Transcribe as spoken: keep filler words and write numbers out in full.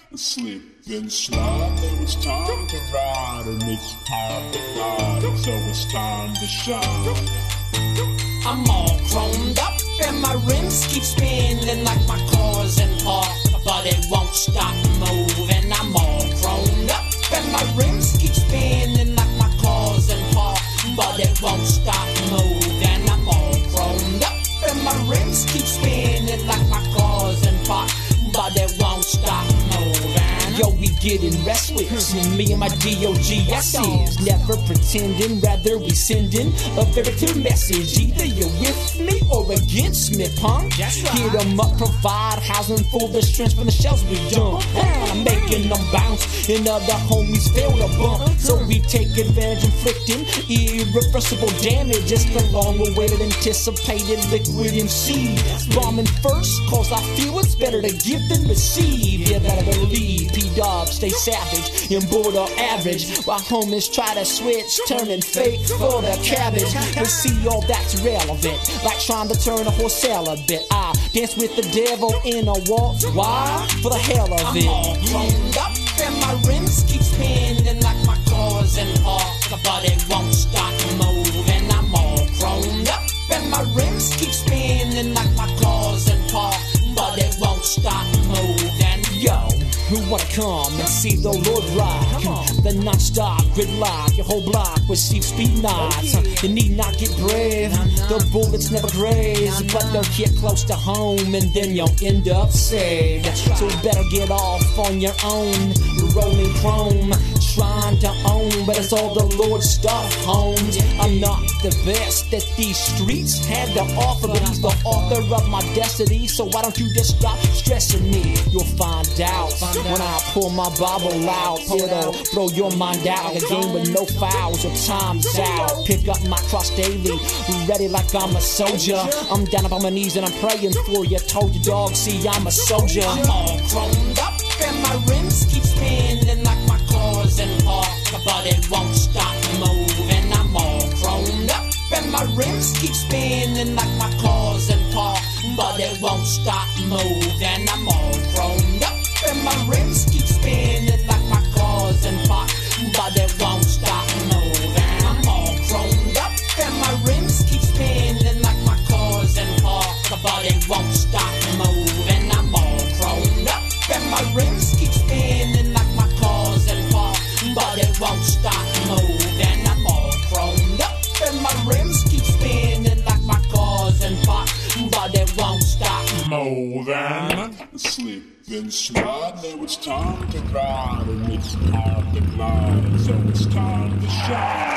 slip and slide. Now it's time to ride and it's time to glide, so it's time to shine. I'm all chromed up and my rims keep spinning like my car's in park, but it won't stop moving. I'm all chromed up and my rims keep spinning like my car's in park, but it won't stop moving. I'm all chromed up and my rims keep spinning like my car's in park, but it won't stop moving. Yo, we getting restless, me and my D O G S's, never pretending, rather we sending a very clear message. Either you're with me or against me, punk. Hit them up, provide housing for the strength from the shells we dump. I'm making them bounce, and other homies fail to bump. So we take advantage, inflicting irreversible damage. Just a long-awaited, anticipated liquid M C. Bombing first, cause I feel it's better to give than receive. Yeah, better believe. P-Dog, stay savage and border average, while homies try to switch, turning fake for the cabbage. And see all that's relevant, like trying to turn a horse celibate. I dance with the devil in a waltz. Why? For the hell of it. I'm all chromed up and my rims keep spinning like my car's in park, but it won't stop moving. I'm all chromed up and my rims keep spinning like my car's in park, but it won't stop moving. Yo, who wanna come and see the Lord rock? The non-stop gridlock, your whole block receive speed knots. You need not get brave, the bullets never graze, but they'll get close to home and then you'll end up saved. So better get off on your own, rolling chrome, trying to own, but it's all the Lord's stuff, homes. I'm not the best that these streets had to offer, but he's the author of my destiny, so why don't you just stop stressing me? You'll find out when I pull my Bible out. It'll blow your mind out. A game with no fouls or time's out. Pick up my cross daily, ready like I'm a soldier. I'm down up on my knees and I'm praying for you. Told you, dog, see I'm a soldier. I'm all chromed up and my rims keep spinning like my car's in park, but it won't stop moving. I'm all chromed up and my rims keep spinning like my car's in park, but it won't stop moving. I'm all chromed up and my rims keep spinning like my car's in park, but it won't stop moving. I'm all chromed up and my rims keep spinning like my car's in park, but it won't stop moving. I'm all chromed up and my rims keep spinning like my car's in park, but it won't stop moving. I'm all chromed up and my rims keep spinning like my car's in park, but it won't stop moving. Slip and slide, now it's time to ride and it's time to glide, so it's time to shine.